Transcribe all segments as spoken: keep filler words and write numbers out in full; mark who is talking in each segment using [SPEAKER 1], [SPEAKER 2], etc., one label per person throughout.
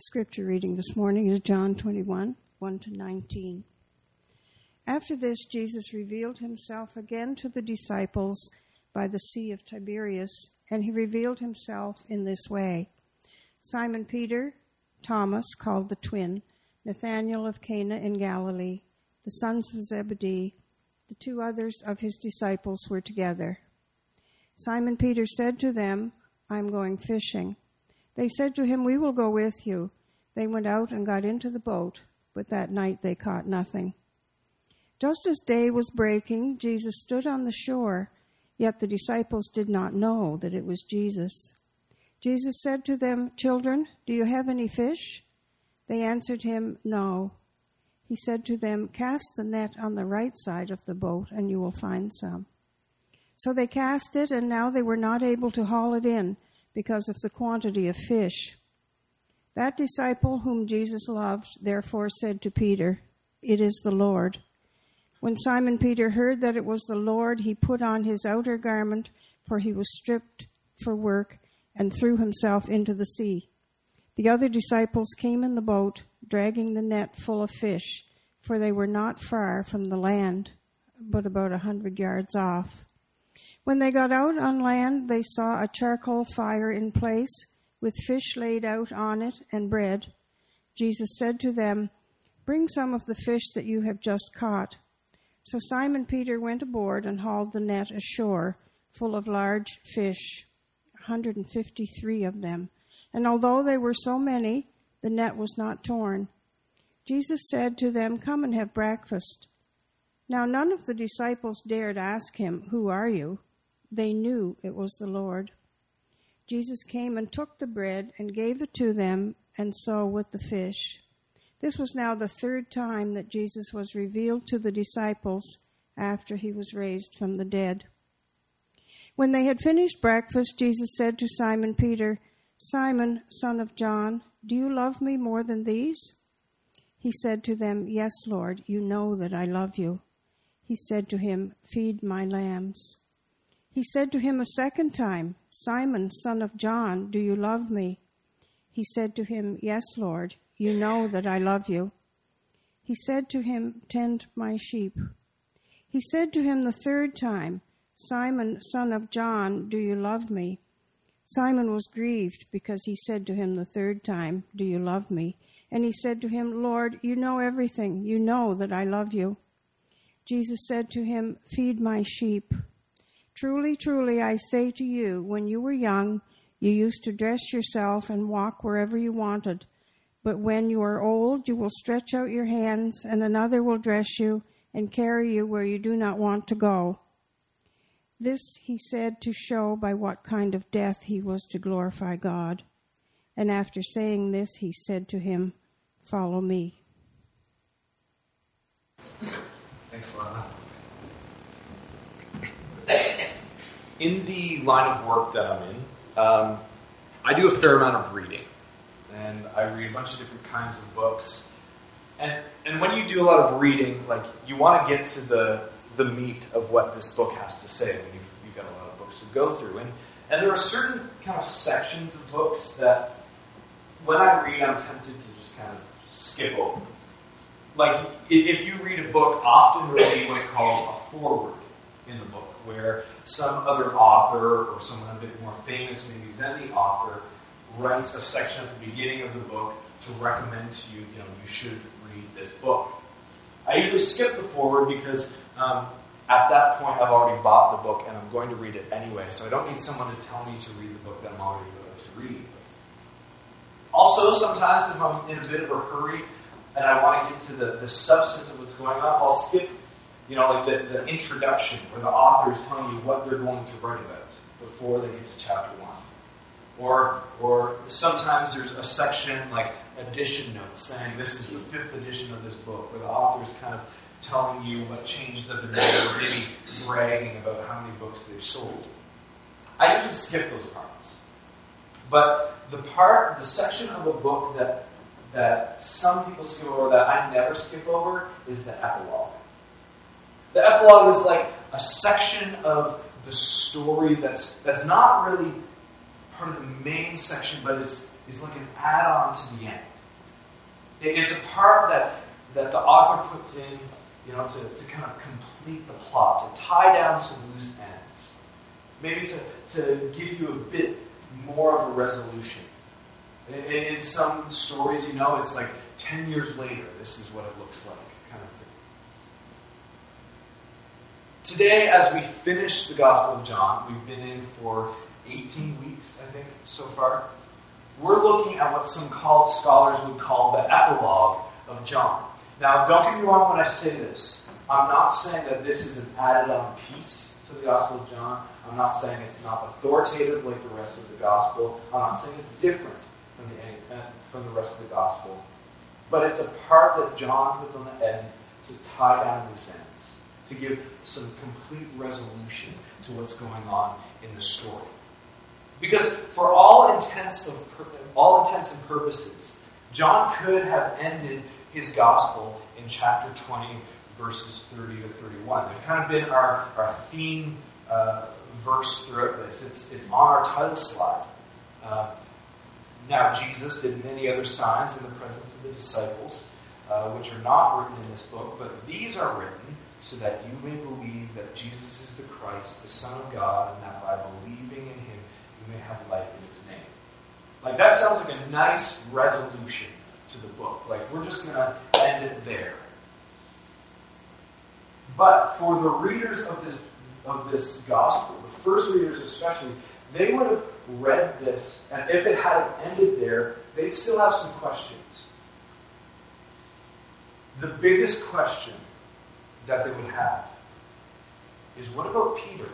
[SPEAKER 1] Scripture reading this morning is John twenty-one, one to nineteen. After this, Jesus revealed himself again to the disciples by the Sea of Tiberias, and he revealed himself in this way. Simon Peter, Thomas, called the twin, Nathanael of Cana in Galilee, the sons of Zebedee, the two others of his disciples were together. Simon Peter said to them, "I am going fishing." They said to him, "We will go with you." They went out and got into the boat, but that night they caught nothing. Just as day was breaking, Jesus stood on the shore, yet the disciples did not know that it was Jesus. Jesus said to them, "Children, do you have any fish?" They answered him, "No." He said to them, "Cast the net on the right side of the boat, and you will find some." So they cast it, and now they were not able to haul it in because of the quantity of fish. That disciple whom Jesus loved therefore said to Peter, "It is the Lord." When Simon Peter heard that it was the Lord, he put on his outer garment, for he was stripped for work, and threw himself into the sea. The other disciples came in the boat, dragging the net full of fish, for they were not far from the land, but about a hundred yards off. When they got out on land, they saw a charcoal fire in place, with fish laid out on it and bread. Jesus said to them, "Bring some of the fish that you have just caught." So Simon Peter went aboard and hauled the net ashore, full of large fish, one hundred fifty-three of them. And although they were so many, the net was not torn. Jesus said to them, "Come and have breakfast." Now none of the disciples dared ask him, "Who are you?" They knew it was the Lord. Jesus came and took the bread and gave it to them, and so with the fish. This was now the third time that Jesus was revealed to the disciples after he was raised from the dead. When they had finished breakfast, Jesus said to Simon Peter, "Simon, son of John, do you love me more than these?" He said to them, "Yes, Lord, you know that I love you." He said to him, "Feed my lambs." He said to him a second time, "Simon, son of John, do you love me?" He said to him, "Yes, Lord, you know that I love you." He said to him, "Tend my sheep." He said to him the third time, "Simon, son of John, do you love me?" Simon was grieved because he said to him the third time, "Do you love me?" And he said to him, "Lord, you know everything. You know that I love you." Jesus said to him, "Feed my sheep. Truly, truly, I say to you, when you were young, you used to dress yourself and walk wherever you wanted. But when you are old, you will stretch out your hands, and another will dress you and carry you where you do not want to go." This he said to show by what kind of death he was to glorify God. And after saying this, he said to him, "Follow me."
[SPEAKER 2] Thanks, Lana. In the line of work that I'm in, um, I do a fair amount of reading. And I read a bunch of different kinds of books. And and when you do a lot of reading, like, you want to get to the the meat of what this book has to say when you've, you've got a lot of books to go through. And, and there are certain kind of sections of books that when I read, I'm tempted to just kind of skip over. Like, if you read a book, often there will be what's called a foreword in the book, where some other author or someone a bit more famous maybe than the author writes a section at the beginning of the book to recommend to you, you know, you should read this book. I usually skip the foreword because um, at that point I've already bought the book and I'm going to read it anyway, so I don't need someone to tell me to read the book that I'm already going to read. Also, sometimes if I'm in a bit of a hurry and I want to get to the, the substance of what's going on, I'll skip, you know, like the, the introduction where the author is telling you what they're going to write about before they get to chapter one. Or or sometimes there's a section like edition notes saying this is the fifth edition of this book, where the author is kind of telling you what changes have been made, or maybe bragging about how many books they've sold. I usually skip those parts. But the part, the section of a book that that some people skip over, that I never skip over, is the epilogue. The epilogue is like a section of the story that's that's not really part of the main section, but is, is like an add-on to the end. It, it's a part that, that the author puts in, you know, to, to kind of complete the plot, to tie down some loose ends. Maybe to, to give you a bit more of a resolution. In, in some stories, you know, it's like ten years later, this is what it looks like, kind of thing. Today, as we finish the Gospel of John, we've been in for eighteen weeks, I think, so far. We're looking at what some call, scholars would call the epilogue of John. Now, don't get me wrong when I say this. I'm not saying that this is an added-on piece to the Gospel of John. I'm not saying it's not authoritative like the rest of the Gospel. I'm not saying it's different from the, from the rest of the Gospel. But it's a part that John puts on the end to tie down loose ends, to give some complete resolution to what's going on in the story. Because for all intents of all intents and purposes, John could have ended his Gospel in chapter twenty, verses thirty to thirty-one. They've kind of been our, our theme uh, verse throughout this. It's, it's on our title slide. Uh, now, Jesus did many other signs in the presence of the disciples, uh, which are not written in this book, but these are written so that you may believe that Jesus is the Christ, the Son of God, and that by believing in him, you may have life in his name. Like, that sounds like a nice resolution to the book. Like, we're just going to end it there. But for the readers of this of this gospel, the first readers especially, they would have read this, and if it had ended there, they'd still have some questions. The biggest question that they would have is, what about Peter?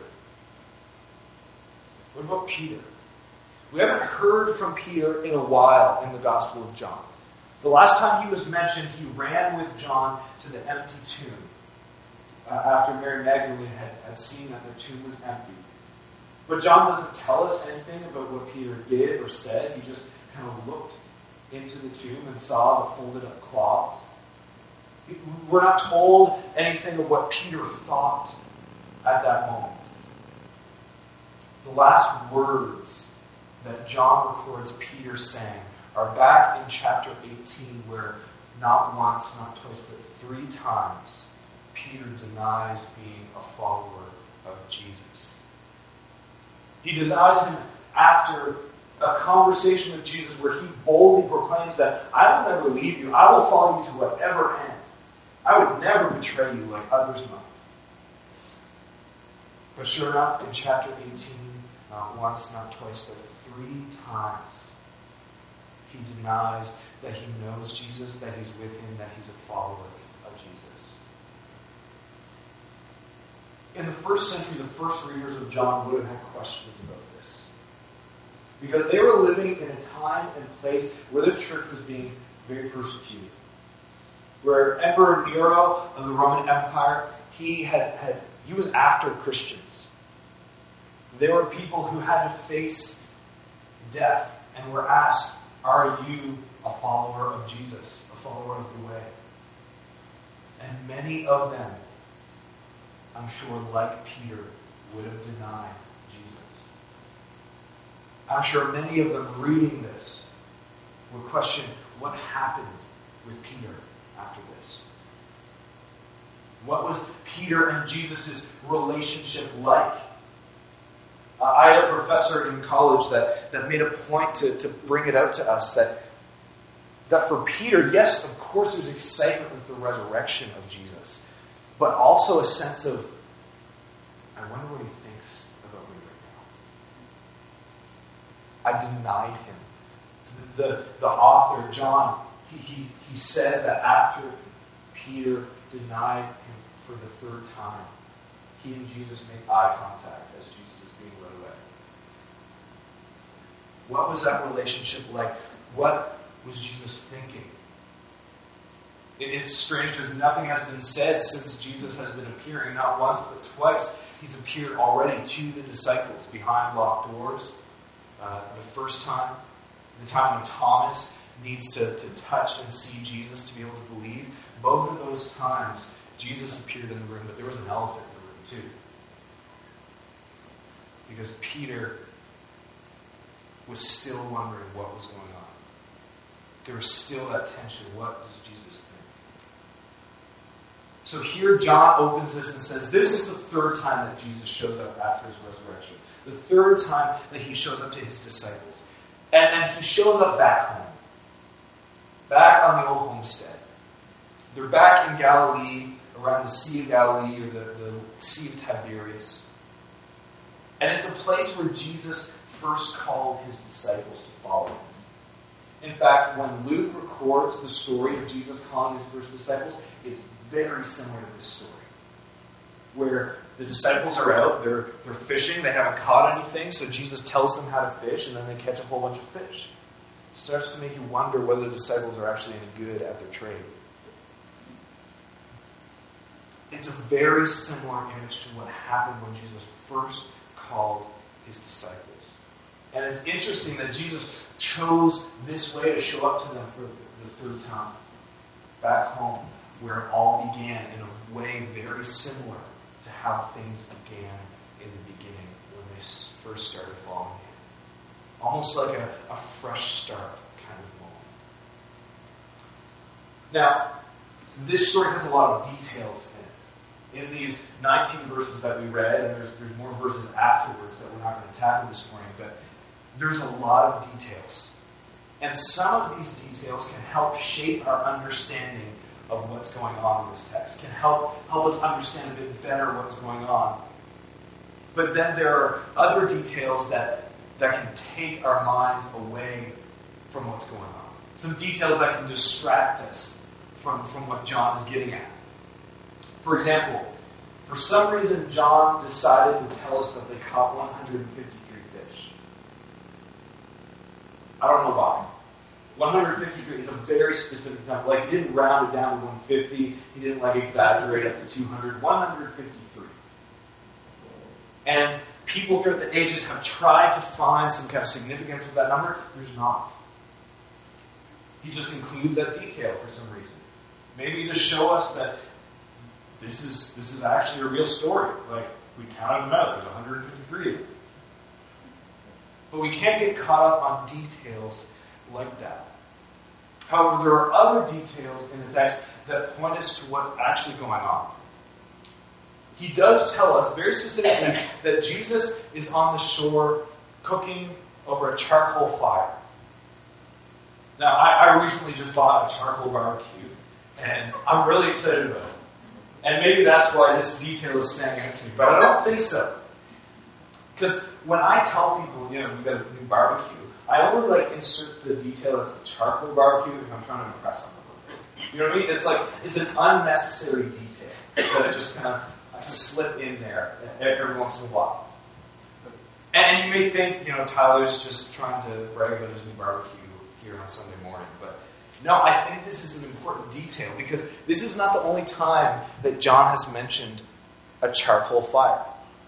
[SPEAKER 2] What about Peter? We haven't heard from Peter in a while in the Gospel of John. The last time he was mentioned, he ran with John to the empty tomb. Uh, after Mary Magdalene had, had seen that the tomb was empty. But John doesn't tell us anything about what Peter did or said. He just kind of looked into the tomb and saw the folded up cloths. We're not told anything of what Peter thought at that moment. The last words that John records Peter saying are back in chapter eighteen, where not once, not twice, but three times Peter denies being a follower of Jesus. He denies him after a conversation with Jesus where he boldly proclaims that I will never leave you. I will follow you to whatever end. I would never betray you like others might. But sure enough, in chapter eighteen, not once, not twice, but three times, he denies that he knows Jesus, that he's with him, that he's a follower of Jesus. In the first century, the first readers of John would have had questions about this. Because they were living in a time and place where the church was being very persecuted. Where Emperor Nero of the Roman Empire, he had, had he was after Christians. There were people who had to face death and were asked, are you a follower of Jesus, a follower of the way? And many of them, I'm sure, like Peter, would have denied Jesus. I'm sure many of them reading this would question what happened with Peter after this. What was Peter and Jesus' relationship like? Uh, I had a professor in college that, that made a point to, to bring it out to us that, that for Peter, yes, of course there's excitement with the resurrection of Jesus, but also a sense of, I wonder what he thinks about me right now. I denied him. The, the, the author, John, he, he, he says that after Peter denied him for the third time, he and Jesus made eye contact as Jesus is being led away. What was that relationship like? What was Jesus thinking? It, it's strange because nothing has been said since Jesus has been appearing, not once but twice. He's appeared already to the disciples behind locked doors. Uh, the first time, the time when Thomas needs to, to touch and see Jesus to be able to believe. Both of those times, Jesus appeared in the room, but there was an elephant in the room too. Because Peter was still wondering what was going on. there was still that tension. What does Jesus think? So here John opens this and says, this is the third time that Jesus shows up after his resurrection. The third time that he shows up to his disciples. And then he shows up back home. Back on the old homestead. They're back in Galilee, around the Sea of Galilee, or the, the Sea of Tiberias. And it's a place where Jesus first called his disciples to follow him. In fact, when Luke records the story of Jesus calling his first disciples, it's very similar to this story. Where the disciples are out, they're, they're fishing, they haven't caught anything, so Jesus tells them how to fish, and then they catch a whole bunch of fish. It starts to make you wonder whether the disciples are actually any good at their trade. It's a very similar image to what happened when Jesus first called his disciples. And it's interesting that Jesus chose this way to show up to them for the third time. Back home, where it all began in a way very similar to how things began in the beginning when they first started following him. Almost like a, a fresh start kind of moment. Now, this story has a lot of details in it. In these nineteen verses that we read, and there's, there's more verses afterwards that we're not going to tackle this morning, but there's a lot of details. And some of these details can help shape our understanding of what's going on in this text, can help help us understand a bit better what's going on. But then there are other details that, that can take our minds away from what's going on. Some details that can distract us from, from what John is getting at. For example, for some reason John decided to tell us that they caught one hundred fifty-three fish. I don't know why. one hundred fifty-three is a very specific number. Like, he didn't round it down to one hundred fifty. He didn't, like, exaggerate up to two hundred. one hundred fifty-three. And people throughout the ages have tried to find some kind of significance of that number. There's not. He just includes that detail for some reason. Maybe to show us that this is this is actually a real story. Like, we counted them out. There's one hundred fifty-three of them. But we can't get caught up on details like that. However, there are other details in the text that point us to what's actually going on. He does tell us very specifically that Jesus is on the shore cooking over a charcoal fire. Now, I, I recently just bought a charcoal barbecue, and I'm really excited about it. And maybe that's why this detail is standing out to me, but I don't think so. Because when I tell people, you know, we've got a new barbecue, I only like insert the detail that's the charcoal barbecue if I'm trying to impress them. You know what I mean? It's like, it's an unnecessary detail that I just kind of I slip in there every once in a while. And you may think, you know, Tyler's just trying to brag about his new barbecue here on Sunday morning, but no, I think this is an important detail because this is not the only time that John has mentioned a charcoal fire.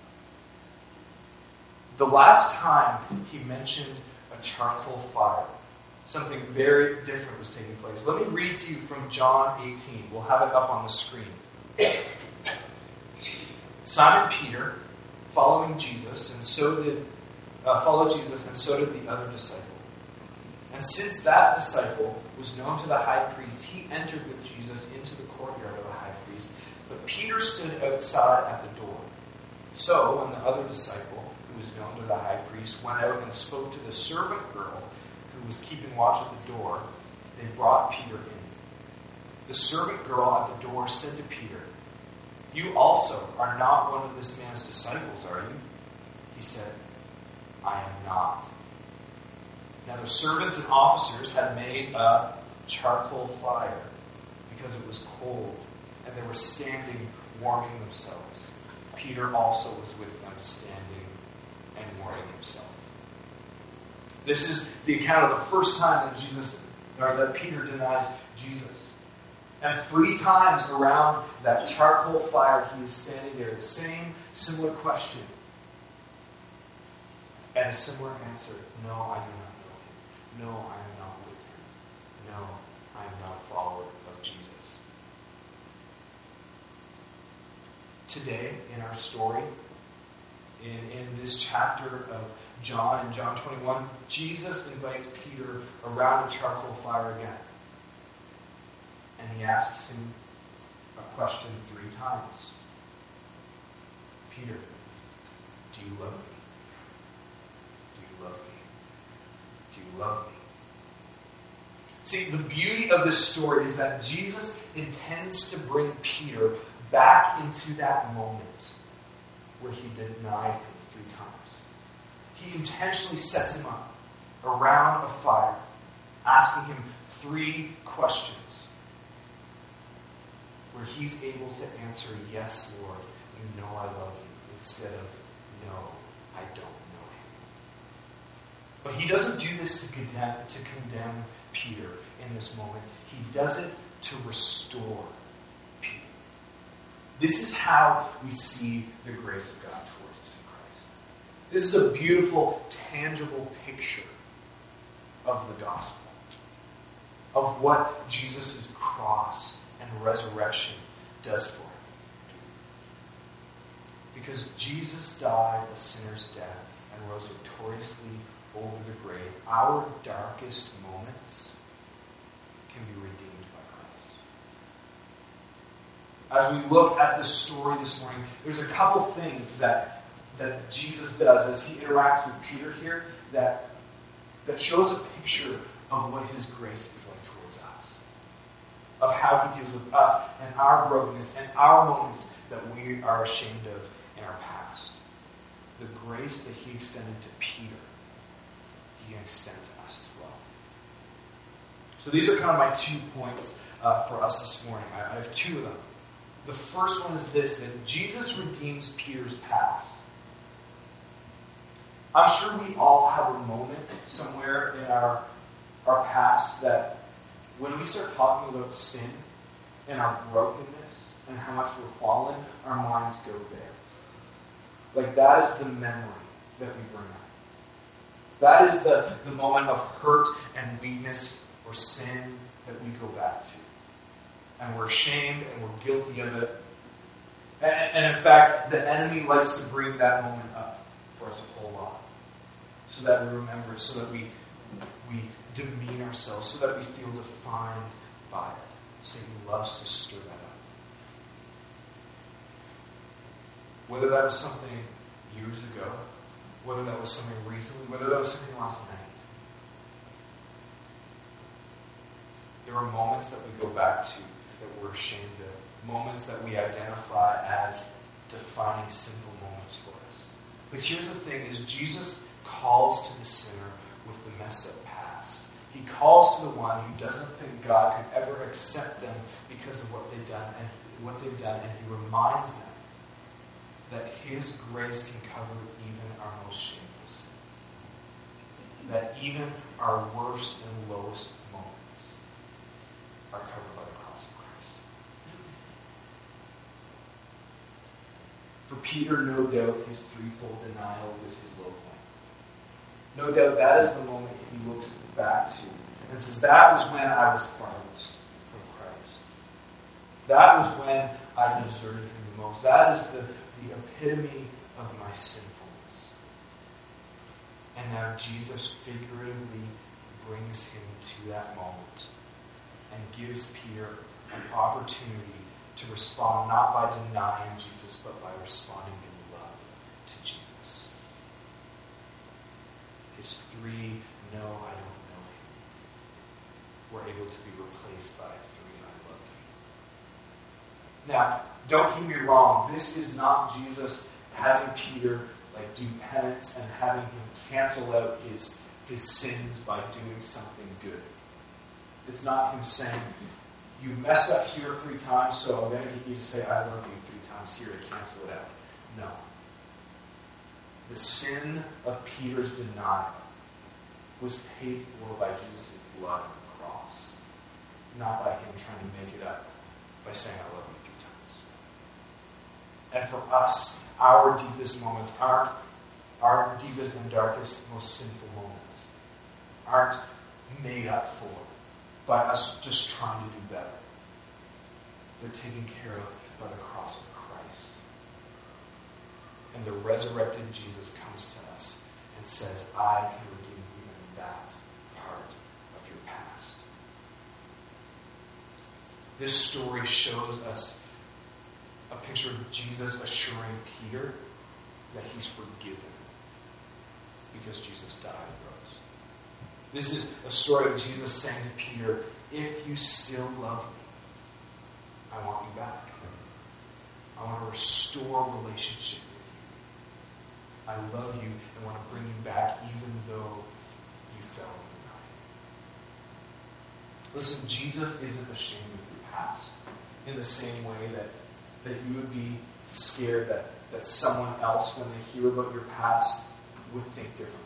[SPEAKER 2] The last time he mentioned a charcoal fire, something very different was taking place. Let me read to you from John eighteen. We'll have it up on the screen. Simon Peter, following Jesus, and so did uh, followed Jesus, and so did the other disciple. And since that disciple was known to the high priest, he entered with Jesus into the courtyard of the high priest. But Peter stood outside at the door. So when the other disciple, who was known to the high priest, went out and spoke to the servant girl who was keeping watch at the door, they brought Peter in. The servant girl at the door said to Peter, "You also are not one of this man's disciples, are you?" He said, "I am not." Now the servants and officers had made a charcoal fire because it was cold, and they were standing warming themselves. Peter also was with them, standing and warming himself. This is the account of the first time that Jesus, or that Peter denies Jesus. And three times around that charcoal fire, he is standing there, the same similar question. And a similar answer, "No, I do not know him. No, I am not with him. No, I am not a follower of Jesus." Today, in our story, in, in this chapter of, John in John twenty-one, Jesus invites Peter around a charcoal fire again. And he asks him a question three times. Peter, do you love me? Do you love me? Do you love me? See, the beauty of this story is that Jesus intends to bring Peter back into that moment where he denied him three times. He intentionally sets him up around a fire, asking him three questions where he's able to answer, yes, Lord, you know I love you, instead of, no, I don't know him. But he doesn't do this to condemn, to condemn Peter in this moment. He does it to restore Peter. This is how we see the grace of God towards us in Christ. This is a beautiful, tangible picture of the gospel, of what Jesus' cross and resurrection does for him. Because Jesus died a sinner's death and rose victoriously over the grave, our darkest moments can be redeemed by Christ. As we look at this story this morning, there's a couple things that, that Jesus does as he interacts with Peter here that, that shows a picture of what his grace is like towards us. Of how he deals with us and our brokenness and our moments that we are ashamed of in our past. The grace that he extended to Peter, he can extend to us as well. So these are kind of my two points uh, for us this morning. I, I have two of them. The first one is this, that Jesus redeems Peter's past. I'm sure we all have a moment somewhere in our, our past that when we start talking about sin and our brokenness and how much we're fallen, our minds go there. Like that is the memory that we bring up. That is the, the moment of hurt and weakness or sin that we go back to. And we're ashamed and we're guilty of it. And, and in fact, the enemy likes to bring that moment up for us a whole lot. So that we remember it, so that we, we demean ourselves, so that we feel defined by it. Satan loves to stir that up. Whether that was something years ago, whether that was something recently, whether that was something last night. There are moments that we go back to that we're ashamed of. Moments that we identify as defining sinful moments for us. But here's the thing, is Jesus calls to the sinner with the messed up past. He calls to the one who doesn't think God could ever accept them because of what they've done and what they've done, and he reminds them that his grace can cover even our most shameful sins. That even our worst and lowest moments are covered by the cross of Christ. For Peter, no doubt, his threefold denial was his low point. No doubt that is the moment he looks back to and says, that was when I was farthest from Christ. That was when I deserted him the most. That is the, the epitome of my sinfulness. And now Jesus figuratively brings him to that moment and gives Peter an opportunity to respond not by denying Jesus, but by responding in love to Jesus. His three, no, I don't know him, were able to be replaced by three, I love you. Now, don't get me wrong, this is not Jesus having Peter like do penance and having him cancel out his, his sins by doing something good. It's not him saying, you messed up here three times, so I'm going to get you to say, I love you three times here to cancel it out. No. The sin of Peter's denial was paid for by Jesus' blood on the cross, not by him trying to make it up by saying, I love you three times. And for us, our deepest moments aren't our deepest and darkest, most sinful moments aren't made up for by us just trying to do better. They're taken care of by the cross of Christ. And the resurrected Jesus comes to us and says, I can redeem even that part of your past. This story shows us a picture of Jesus assuring Peter that he's forgiven because Jesus died and rose. This is a story of Jesus saying to Peter, if you still love me, I want you back. I want to restore relationship with you. I love you and want to bring you back even though you fell in the night. Listen, Jesus isn't ashamed of your past in the same way that, that you would be scared that, that someone else, when they hear about your past, would think differently.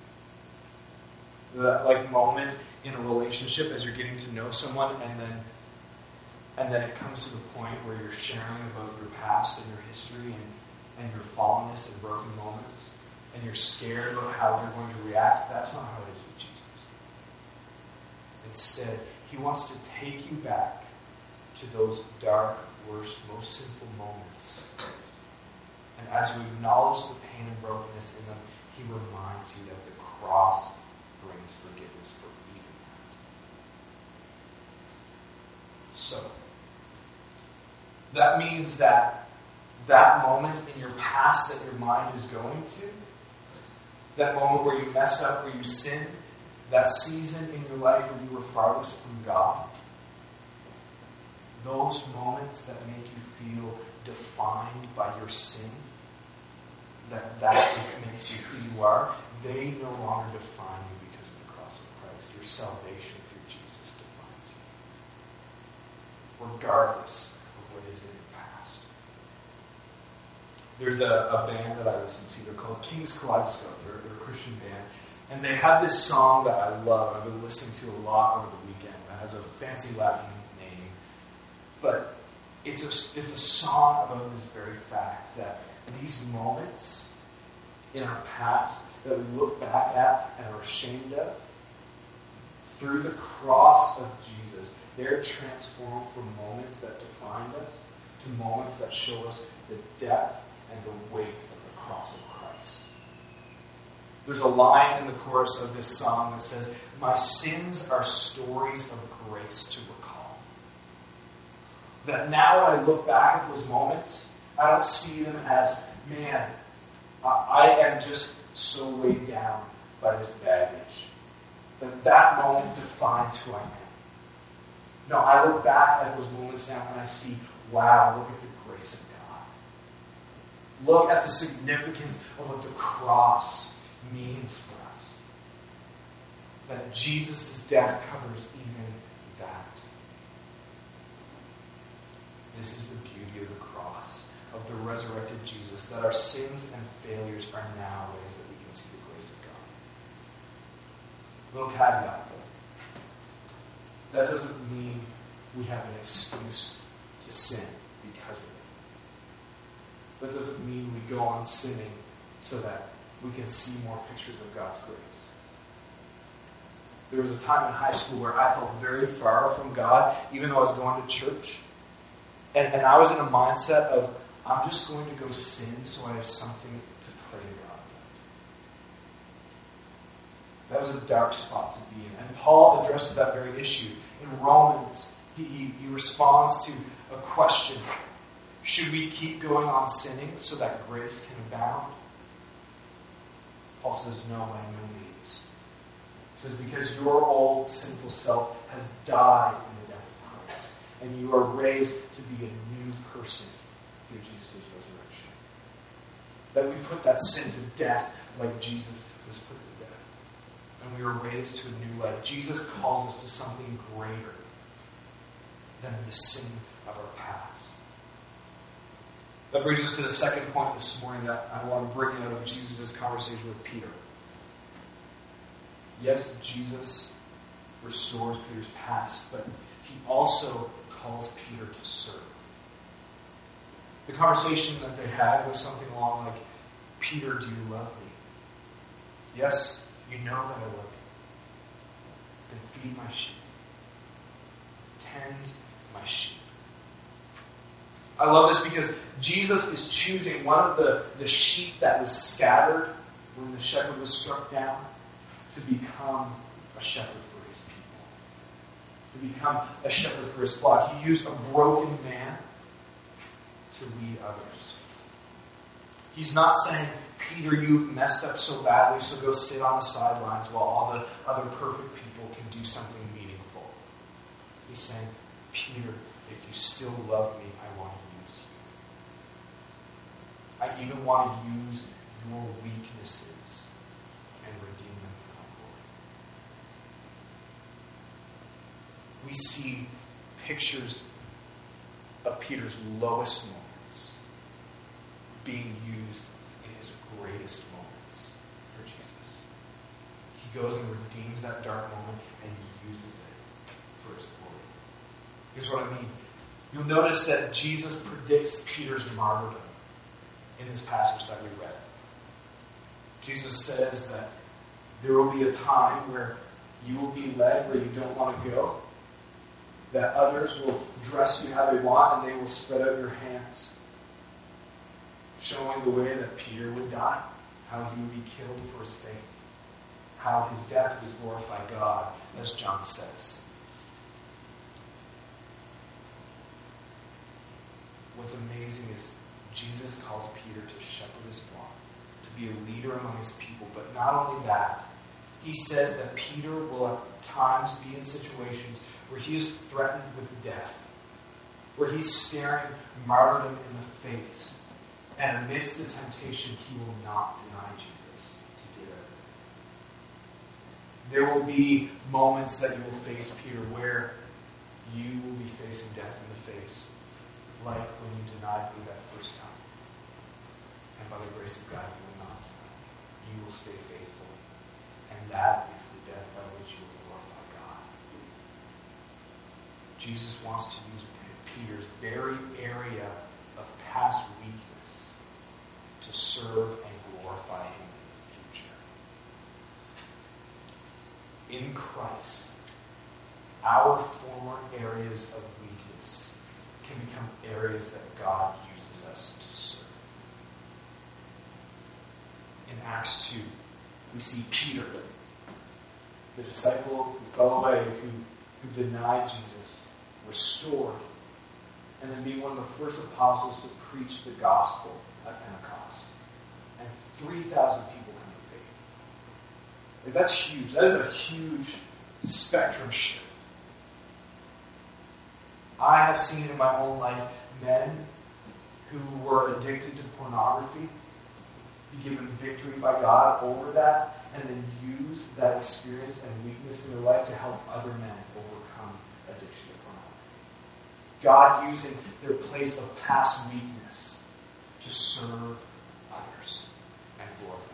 [SPEAKER 2] That like moment in a relationship as you're getting to know someone and then and then it comes to the point where you're sharing about your past and your history and, and your fallenness and broken moments and you're scared about how they're going to react. That's not how it is with Jesus. Instead, he wants to take you back to those dark, worst, most sinful moments. And as you acknowledge the pain and brokenness in them, he reminds you that the cross brings forgiveness for even that. So, that means that that moment in your past that your mind is going to, that moment where you messed up, where you sinned, that season in your life where you were farthest from God, those moments that make you feel defined by your sin, that that makes you who you are, they no longer define you because of the cross of Christ. Your salvation through Jesus defines you, regardless of what is in your past. There's a, a band that I listen to. They're called King's Kaleidoscope. They're, they're a Christian band. And they have this song that I love. I've been listening to a lot over the weekend. It has a fancy Latin name. But it's a, it's a song about this very fact that these moments in our past that we look back at and are ashamed of, through the cross of Jesus, they're transformed from moments that defined us to moments that show us the depth and the weight of the cross of Christ. There's a line in the chorus of this song that says, my sins are stories of grace to recall. That now when I look back at those moments, I don't see them as, man, I am just so weighed down by this baggage. That that moment defines who I am. No, I look back at those moments now and I see, wow, look at the grace of God. Look at the significance of what the cross means for us. That Jesus' death covers even that. This is the beauty of the cross, of the resurrected Jesus, that our sins and failures are now ways that we can see the grace of God. Little caveat though. That doesn't mean we have an excuse to sin because of it. That doesn't mean we go on sinning so that we can see more pictures of God's grace. There was a time in high school where I felt very far from God, even though I was going to church. And, and I was in a mindset of, I'm just going to go sin so I have something to pray to God about. That was a dark spot to be in. And Paul addresses that very issue. In Romans, he, he, he responds to a question. Should we keep going on sinning so that grace can abound? Paul says, no, by no means. He says, because your old sinful self has died in the death of Christ, and you are raised to be a new person through Jesus' resurrection. That we put that sin to death like Jesus was put to death. And we are raised to a new life. Jesus calls us to something greater than the sin of our past. That brings us to the second point this morning that I want to bring out of Jesus' conversation with Peter. Yes, Jesus restores Peter's past, but he also calls Peter to serve. The conversation that they had was something along like, Peter, do you love me? Yes, you know that I love you. Then feed my sheep. Tend my sheep. I love this because Jesus is choosing one of the, the sheep that was scattered when the shepherd was struck down, to become a shepherd for his people, to become a shepherd for his flock. He used a broken man to lead others. He's not saying, Peter, you've messed up so badly, so go sit on the sidelines while all the other perfect people can do something meaningful. He's saying, Peter, if you still love me, I want to use you. I even want to use your weaknesses and redeem them for my glory. We see pictures of Peter's lowest moments being used in his greatest moments for Jesus. He goes and redeems that dark moment and he uses it for his glory. Here's what I mean. You'll notice that Jesus predicts Peter's martyrdom in this passage that we read. Jesus says that there will be a time where you will be led where you don't want to go, that others will dress you how they want and they will spread out your hands, showing the way that Peter would die, how he would be killed for his faith, how his death would glorify God, as John says. What's amazing is Jesus calls Peter to shepherd his flock, to be a leader among his people. But not only that, he says that Peter will at times be in situations where he is threatened with death, where he's staring martyrdom in the face. And amidst the temptation, he will not deny Jesus to get out of it. There will be moments that you will face, Peter, where you will be facing death in the face, like when you denied me that first time. And by the grace of God, you will not deny. You will stay faithful. And that is the death by which you will glorify God. Jesus wants to use Peter's very area of past weakness to serve and glorify him in the future. In Christ, our former areas of weakness can become areas that God uses us to serve. In Acts two, we see Peter, the disciple who fell away, who, who denied Jesus, restored, and then being one of the first apostles to preach the gospel at Pentecost. And three thousand people come to faith. Like, that's huge. That is a huge spectrum shift. I have seen in my own life men who were addicted to pornography be given victory by God over that, and then use that experience and weakness in their life to help other men overcome addiction to pornography. God using their place of past weakness to serve others and glorify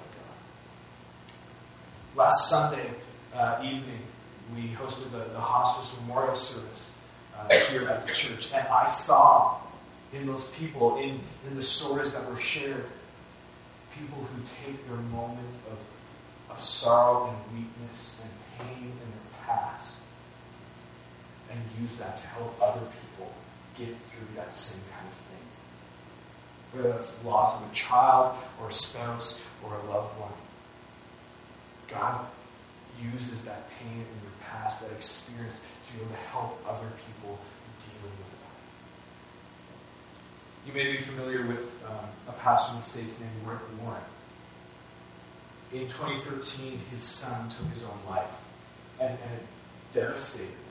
[SPEAKER 2] God. Last Sunday uh, evening, we hosted the, the hospice memorial service uh, here at the church, and I saw in those people, in, in the stories that were shared, people who take their moment of, of sorrow and weakness and pain in their past and use that to help other people get through that same kind of thing. Whether that's the loss of a child or a spouse or a loved one. God uses that pain in your past, that experience, to be able to help other people dealing with that. You may be familiar with um, a pastor in the States named Rick Warren. In twenty thirteen, his son took his own life, and, and it devastated him,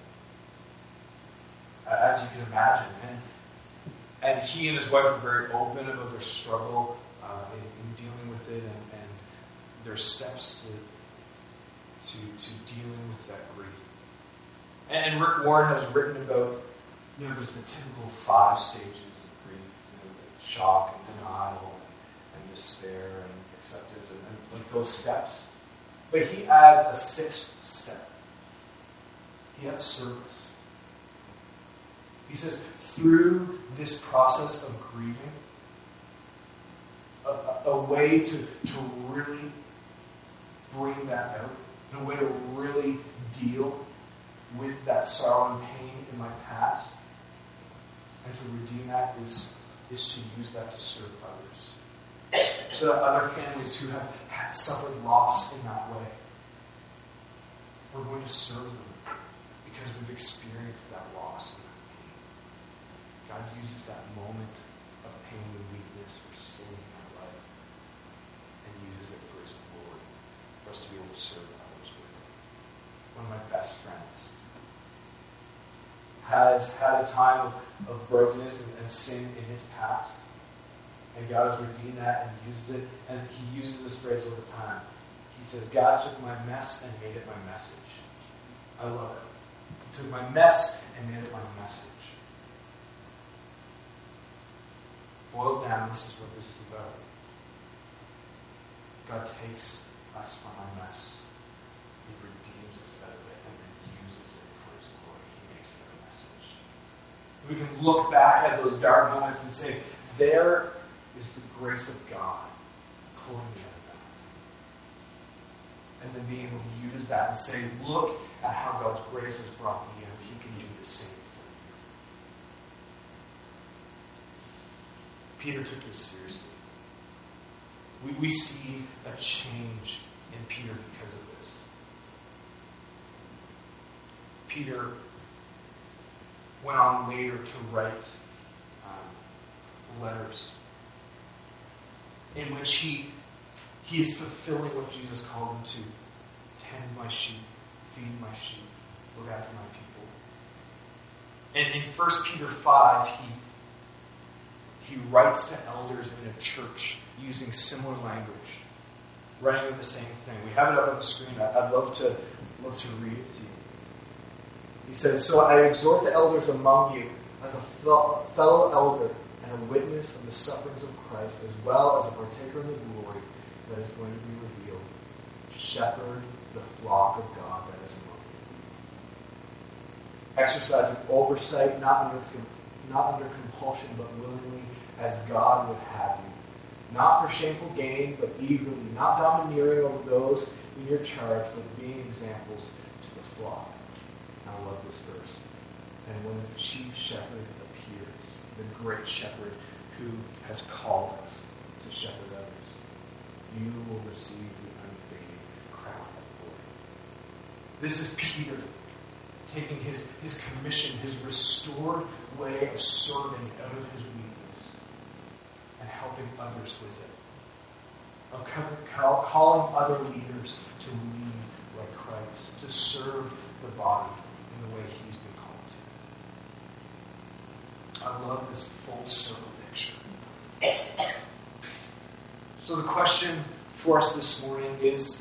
[SPEAKER 2] as you can imagine. And, and he and his wife were very open about their struggle uh, in, in dealing with it, and, and their steps to, to, to dealing with that grief. And, and Rick Warren has written about, you know, there's the typical five stages of grief, you know, shock and denial and, and despair and acceptance and, and like those steps. But he adds a sixth step. He adds service. He says, through this process of grieving, a, a way to, to really bring that out, a way to really deal with that sorrow and pain in my past, and to redeem that is, is to use that to serve others. to other families who have had suffered loss in that way. We're going to serve them because we've experienced that loss and that pain. God uses that moment of pain and weakness for sin in our life and uses it for His glory, for us to be able to serve others with it. One of my best friends has had a time of, of brokenness and, and sin in his past. And God has redeemed that and uses it. And he uses this phrase all the time. He says, God took my mess and made it my message. I love it. He took my mess and made it my message. Boiled down, this is what this is about. God takes us from our mess. He redeems us out of it and then uses it for His glory. He makes it our message. We can look back at those dark moments and say, there is the grace of God pulling me out of that. And then being able to use that and say, look at how God's grace has brought me out. He can do the same for you. Peter took this seriously. We, we see a change in Peter because of this. Peter went on later to write um, letters in which he, he is fulfilling what Jesus called him to. Tend my sheep, feed my sheep, look after my people. And in First Peter five, he, he writes to elders in a church using similar language, writing the same thing. We have it up on the screen. I'd love to, love to read it to you. He says, so I exhort the elders among you as a fellow elder and a witness of the sufferings of Christ, as well as a partaker in the glory that is going to be revealed. Shepherd the flock of God that is among you. Exercising oversight, not under, not under compulsion, but willingly, as God would have you. Not for shameful gain, but eagerly, not domineering over those in your charge, but being examples to the flock. I love this verse. And when the chief shepherd appears, the great shepherd who has called us to shepherd others, you will receive the unfading crown of glory. This is Peter taking his, his commission, his restored way of serving out of his weakness and helping others with it. Of calling other leaders to lead like Christ, to serve the body in the way He's been called to. I love this full circle picture. So the question for us this morning is,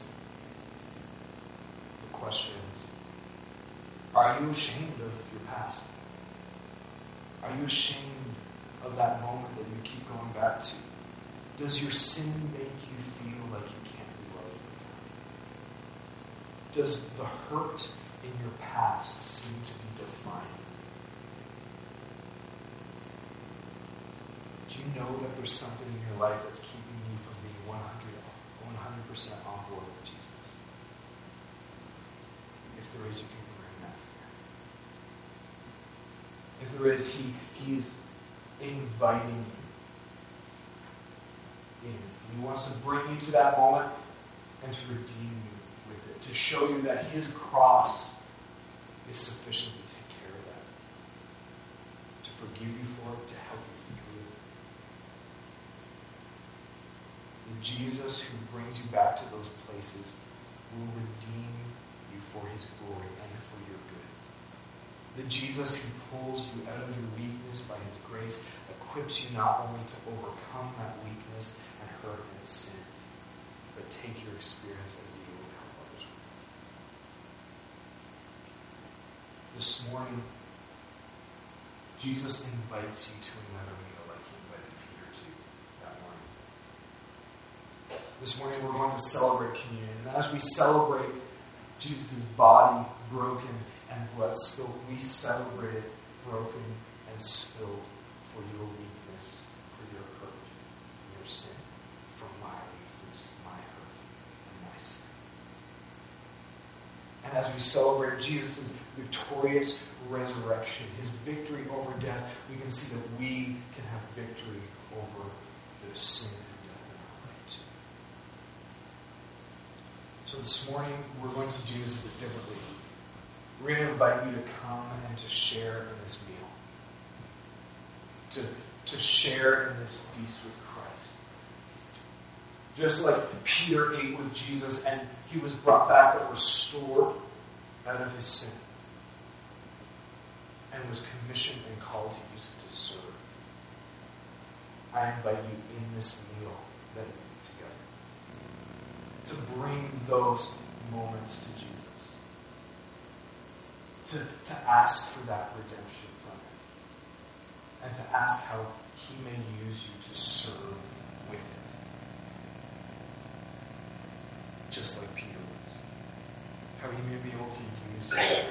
[SPEAKER 2] the question is, are you ashamed of your past? Are you ashamed of that moment that you keep going back to? Does your sin make you feel like you can't be loved? Does the hurt in your past seem to be defining? Do you know that there's something in your life that's keeping you from being one hundred percent on board with Jesus? If there is, you can bring that to Him. If there is, He, he is inviting you in. He wants to bring you to that moment and to redeem you with it, to show you that His cross is sufficient to take care of that, to forgive you for it, to help you through it. And Jesus, who brings you back to those places, will redeem you for His glory and for your good. The Jesus who pulls you out of your weakness by His grace equips you not only to overcome that weakness and hurt and sin, but take your experience and be able to help others with it. This morning, Jesus invites you to another meal like He invited Peter to that morning. This morning we're going to celebrate communion. And as we celebrate Jesus' body broken and blood spilled, we celebrate it broken and spilled for your weakness, for your hurt, your sin, for my weakness, my hurt, and my sin. And as we celebrate Jesus' victorious resurrection, His victory over death, we can see that we can have victory over the sin and death in So this morning, we're going to do this a bit differently. We're going to invite you to come and to share in this meal. To, to share in this feast with Christ. Just like Peter ate with Jesus and he was brought back and restored out of his sin. And was commissioned and called to use it to serve. I invite you in this meal that we eat together. To bring those moments to Jesus. To, to ask for that redemption from him. And to ask how he may use you to serve with it. Just like Peter was. How he may be able to use you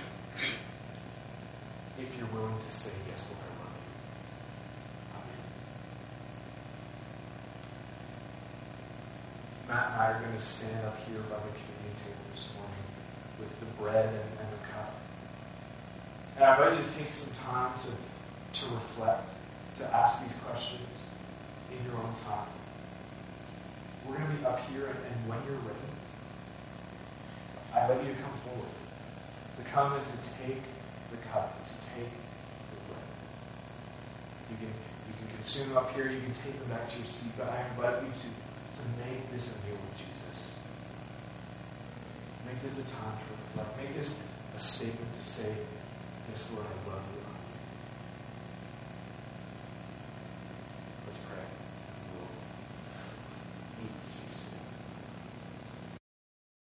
[SPEAKER 2] if you're willing to say, yes, Lord, I love you. Amen. Matt and I are going to stand up here by the communion table this morning with the bread and, and the cup. And I invite you to take some time to, to reflect, to ask these questions in your own time. We're going to be up here, and, and when you're ready, I invite you to come forward. To come and to take the cup, to take the bread. You can, you can consume them up here, you can take them back to your seat, but I invite you to, to make this a meal with Jesus. Make this a time to reflect. Make this a statement to say, yes, Lord, I love you. Let's pray.